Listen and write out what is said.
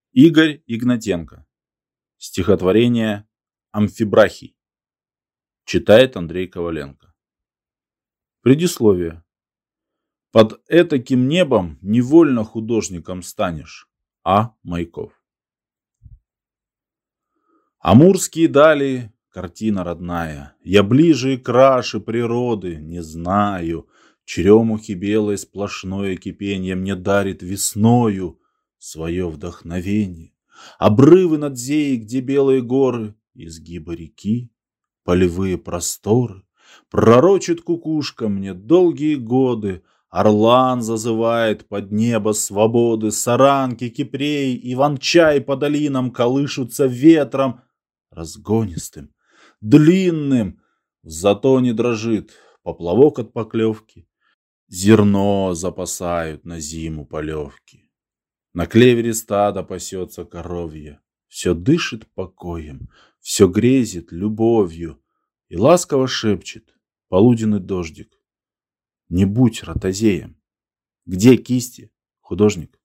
Игорь Игнатенко. Стихотворение «Амфибрахий». Читает Андрей Коваленко. Предисловие. Под этаким небом невольно художником станешь. А. Майков. Амурские дали, картина родная. Я ближе и краше природы не знаю. Черемухи белой сплошное кипенье мне дарит весною свое вдохновение. Обрывы над зеей, где белые горы, изгибы реки, полевые просторы. Пророчит кукушка мне долгие годы. Орлан зазывает под небо свободы. Саранки, кипрей, иван-чай по долинам колышутся ветром разгонистым, длинным. В затоне дрожит поплавок от поклевки. Зерно запасают на зиму полевки. На клевере стадо пасется коровье. Все дышит покоем, все грезит любовью. И ласково шепчет полуденный дождик: не будь ротозеем. Где кисти, художник?